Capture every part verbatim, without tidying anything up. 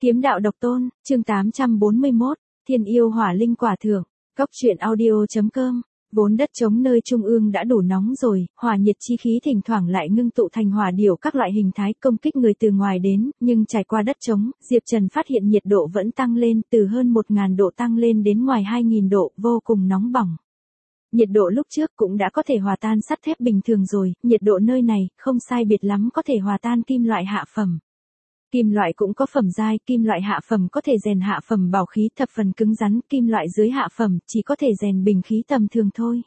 Kiếm đạo độc tôn, chương tám trăm bốn mươi mốt, Thiên yêu hỏa linh quả thưởng. Cốc truyện audio chấm com. Vốn đất trống nơi trung ương đã đủ nóng rồi, hỏa nhiệt chi khí thỉnh thoảng lại ngưng tụ thành hỏa điểu các loại hình thái công kích người từ ngoài đến, nhưng trải qua đất trống, Diệp Trần phát hiện nhiệt độ vẫn tăng lên, từ hơn một nghìn độ tăng lên đến ngoài hai nghìn độ, vô cùng nóng bỏng. Nhiệt độ lúc trước cũng đã có thể hòa tan sắt thép bình thường rồi, nhiệt độ nơi này không sai biệt lắm có thể hòa tan kim loại hạ phẩm. Kim loại cũng có phẩm giai, kim loại hạ phẩm có thể rèn hạ phẩm bảo khí thập phần cứng rắn, kim loại dưới hạ phẩm chỉ có thể rèn bình khí tầm thường thôi.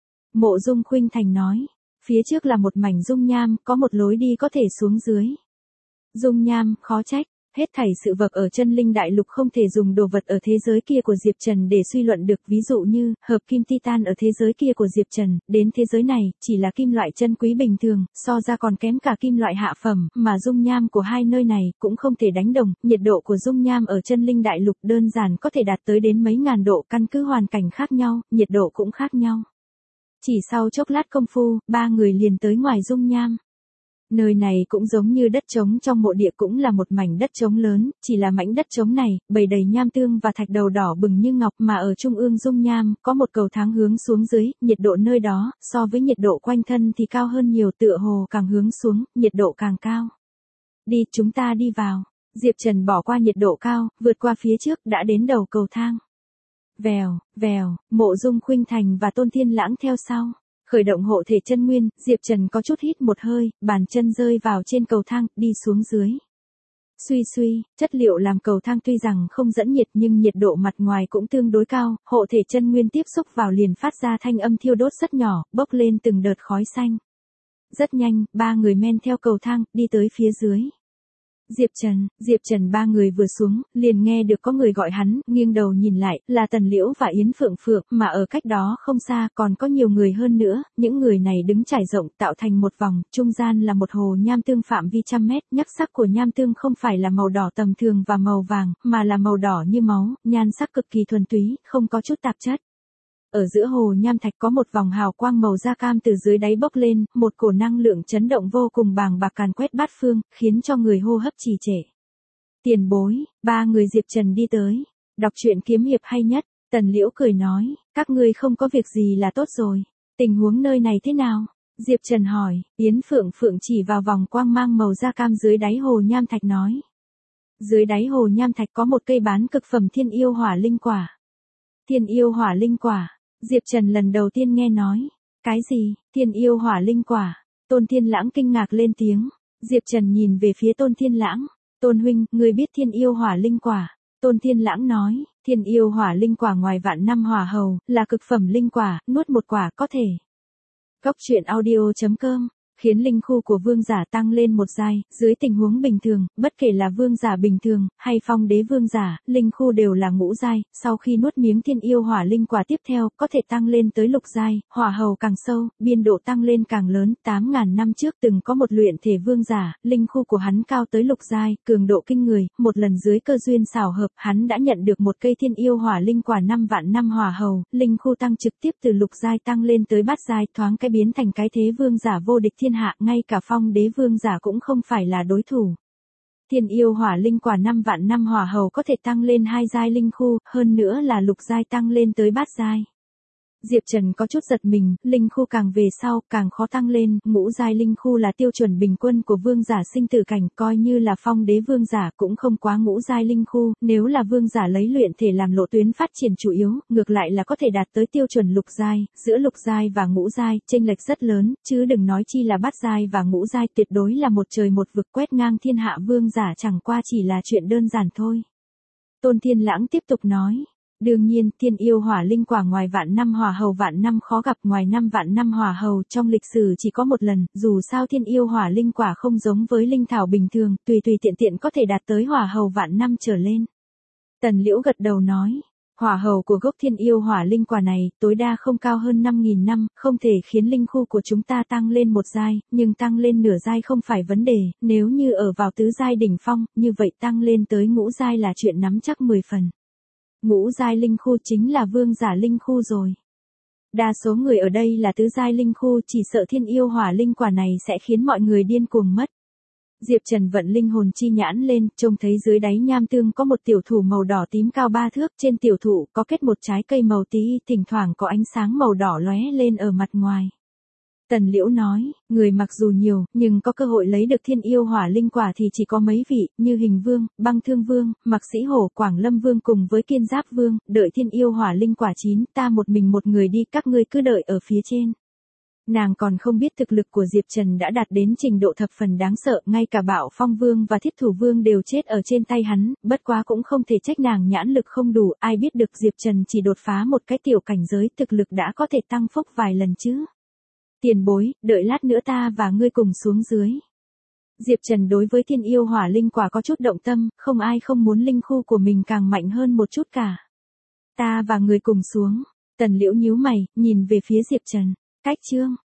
Mộ Dung Khuynh Thành nói, phía trước là một mảnh dung nham, có một lối đi có thể xuống dưới. Dung nham, khó trách, hết thảy sự vật ở chân linh đại lục không thể dùng đồ vật ở thế giới kia của Diệp Trần để suy luận được, ví dụ như, hợp kim titan ở thế giới kia của Diệp Trần, đến thế giới này, chỉ là kim loại chân quý bình thường, so ra còn kém cả kim loại hạ phẩm, mà dung nham của hai nơi này cũng không thể đánh đồng, nhiệt độ của dung nham ở chân linh đại lục đơn giản có thể đạt tới đến mấy ngàn độ, căn cứ hoàn cảnh khác nhau, nhiệt độ cũng khác nhau. Chỉ sau chốc lát công phu, ba người liền tới ngoài dung nham. Nơi này cũng giống như đất trống trong mộ địa, cũng là một mảnh đất trống lớn, chỉ là mảnh đất trống này, bày đầy nham tương và thạch đầu đỏ bừng như ngọc, mà ở trung ương dung nham, có một cầu thang hướng xuống dưới, nhiệt độ nơi đó, so với nhiệt độ quanh thân thì cao hơn nhiều, tựa hồ càng hướng xuống, nhiệt độ càng cao. Đi, chúng ta đi vào. Diệp Trần bỏ qua nhiệt độ cao, vượt qua phía trước, đã đến đầu cầu thang. Vèo, vèo, Mộ Dung Khuynh Thành và Tôn Thiên Lãng theo sau. Khởi động hộ thể chân nguyên, Diệp Trần có chút hít một hơi, bàn chân rơi vào trên cầu thang, đi xuống dưới. Suy suy, chất liệu làm cầu thang tuy rằng không dẫn nhiệt nhưng nhiệt độ mặt ngoài cũng tương đối cao, hộ thể chân nguyên tiếp xúc vào liền phát ra thanh âm thiêu đốt rất nhỏ, bốc lên từng đợt khói xanh. Rất nhanh, ba người men theo cầu thang, đi tới phía dưới. Diệp Trần, Diệp Trần ba người vừa xuống, liền nghe được có người gọi hắn, nghiêng đầu nhìn lại, là Tần Liễu và Yến Phượng Phượng, mà ở cách đó không xa, còn có nhiều người hơn nữa, những người này đứng trải rộng, tạo thành một vòng, trung gian là một hồ nham tương phạm vi trăm mét, nhắc sắc của nham tương không phải là màu đỏ tầm thường và màu vàng, mà là màu đỏ như máu, nhan sắc cực kỳ thuần túy, không có chút tạp chất. Ở giữa hồ nham thạch có một vòng hào quang màu da cam từ dưới đáy bốc lên, một cổ năng lượng chấn động vô cùng bàng bạc càn quét bát phương, khiến cho người hô hấp trì trệ. Tiền bối, ba người Diệp Trần đi tới. Đọc truyện kiếm hiệp hay nhất, Tần Liễu cười nói, các ngươi không có việc gì là tốt rồi. Tình huống nơi này thế nào? Diệp Trần hỏi, Yến Phượng Phượng chỉ vào vòng quang mang màu da cam dưới đáy hồ nham thạch nói. Dưới đáy hồ nham thạch có một cây bán cực phẩm thiên yêu hỏa linh quả. Thiên yêu hỏa linh quả. Diệp Trần lần đầu tiên nghe nói. Cái gì, thiên yêu hỏa linh quả? Tôn Thiên Lãng kinh ngạc lên tiếng. Diệp Trần nhìn về phía Tôn Thiên Lãng. Tôn huynh, ngươi biết thiên yêu hỏa linh quả? Tôn Thiên Lãng nói, thiên yêu hỏa linh quả ngoài vạn năm hỏa hầu, là cực phẩm linh quả, nuốt một quả có thể. Cốc truyện audio chấm com. Khiến linh khu của vương giả tăng lên một giai, dưới tình huống bình thường, bất kể là vương giả bình thường, hay phong đế vương giả, linh khu đều là ngũ giai, sau khi nuốt miếng thiên yêu hỏa linh quả tiếp theo, có thể tăng lên tới lục giai, hỏa hầu càng sâu, biên độ tăng lên càng lớn, tám ngàn năm trước từng có một luyện thể vương giả, linh khu của hắn cao tới lục giai, cường độ kinh người, một lần dưới cơ duyên xảo hợp, hắn đã nhận được một cây thiên yêu hỏa linh quả năm vạn năm hỏa hầu, linh khu tăng trực tiếp từ lục giai tăng lên tới bát giai, thoáng cái biến thành cái thế vương giả vô địch thiên hạ, ngay cả phong đế vương giả cũng không phải là đối thủ. Thiên yêu hỏa linh quả năm vạn năm hỏa hầu có thể tăng lên hai giai linh khu, hơn nữa là lục giai tăng lên tới bát giai. Diệp Trần có chút giật mình, linh khu càng về sau, càng khó tăng lên, ngũ giai linh khu là tiêu chuẩn bình quân của vương giả sinh tử cảnh, coi như là phong đế vương giả cũng không quá ngũ giai linh khu, nếu là vương giả lấy luyện thể làm lộ tuyến phát triển chủ yếu, ngược lại là có thể đạt tới tiêu chuẩn lục giai, giữa lục giai và ngũ giai, chênh lệch rất lớn, chứ đừng nói chi là bát giai và ngũ giai, tuyệt đối là một trời một vực, quét ngang thiên hạ vương giả chẳng qua chỉ là chuyện đơn giản thôi. Tôn Thiên Lãng tiếp tục nói. Đương nhiên, thiên yêu hỏa linh quả ngoài vạn năm hỏa hầu vạn năm khó gặp, ngoài năm vạn năm hỏa hầu trong lịch sử chỉ có một lần, dù sao thiên yêu hỏa linh quả không giống với linh thảo bình thường, tùy tùy tiện tiện có thể đạt tới hỏa hầu vạn năm trở lên. Tần Liễu gật đầu nói, hỏa hầu của gốc thiên yêu hỏa linh quả này, tối đa không cao hơn năm nghìn năm, không thể khiến linh khu của chúng ta tăng lên một giai, nhưng tăng lên nửa giai không phải vấn đề, nếu như ở vào tứ giai đỉnh phong, như vậy tăng lên tới ngũ giai là chuyện nắm chắc mười phần. Ngũ giai linh khu chính là vương giả linh khu rồi. Đa số người ở đây là tứ giai linh khu, chỉ sợ thiên yêu hỏa linh quả này sẽ khiến mọi người điên cuồng mất. Diệp Trần vận linh hồn chi nhãn lên, trông thấy dưới đáy nham tương có một tiểu thụ màu đỏ tím cao ba thước, trên tiểu thụ có kết một trái cây màu tí, thỉnh thoảng có ánh sáng màu đỏ lóe lên ở mặt ngoài. Tần Liễu nói, người mặc dù nhiều, nhưng có cơ hội lấy được thiên yêu hỏa linh quả thì chỉ có mấy vị, như Hình Vương, Băng Thương Vương, Mạc Sĩ Hổ, Quảng Lâm Vương cùng với Kiên Giáp Vương, đợi thiên yêu hỏa linh quả chín, ta một mình một người đi, các ngươi cứ đợi ở phía trên. Nàng còn không biết thực lực của Diệp Trần đã đạt đến trình độ thập phần đáng sợ, ngay cả Bạo Phong Vương và Thiết Thủ Vương đều chết ở trên tay hắn, bất quá cũng không thể trách nàng nhãn lực không đủ, ai biết được Diệp Trần chỉ đột phá một cái tiểu cảnh giới, thực lực đã có thể tăng phúc vài lần chứ. Tiền bối, đợi lát nữa ta và ngươi cùng xuống dưới. Diệp Trần đối với thiên yêu hỏa linh quả có chút động tâm, không ai không muốn linh khu của mình càng mạnh hơn một chút cả. Ta và ngươi cùng xuống. Tần Liễu nhíu mày, nhìn về phía Diệp Trần. Cách chương